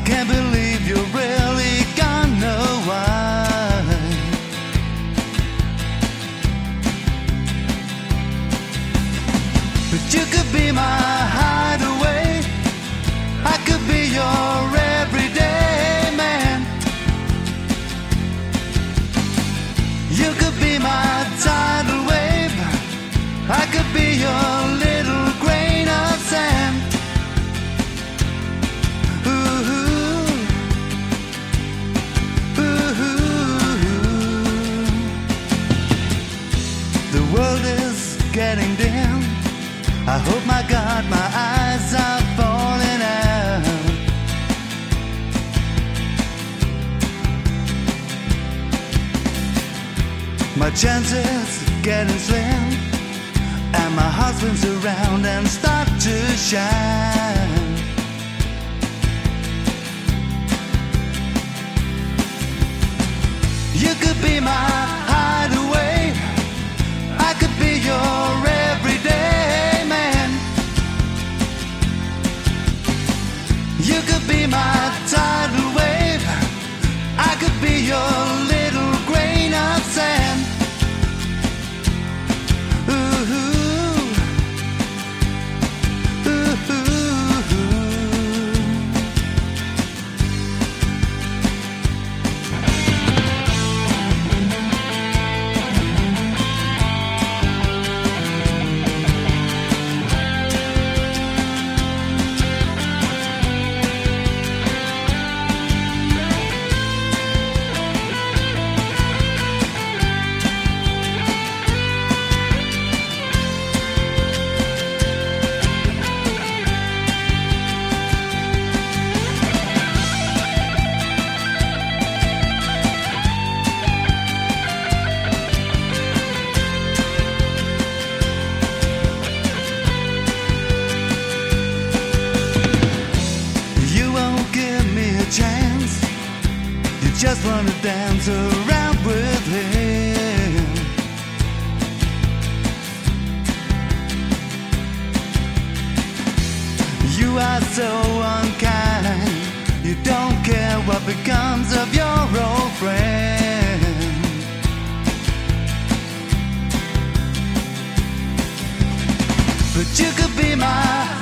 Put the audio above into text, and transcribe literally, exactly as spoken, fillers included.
can't believe you're really gone away. But you could be my hideaway, I could be your everyday man. You could be my tidal wave, I could be your little grain of sand. Ooh, ooh, ooh. The world is getting dim, I hope, my God, my eyes are falling out. My chances getting slim, and my husband's around and start to shine. You could be my hideaway, I could be your everyday man. You could be my tidal wave, I could be your little grain of sand. Chance, you just wanna dance around with him. You are so unkind, you don't care what becomes of your old friend. But you could be my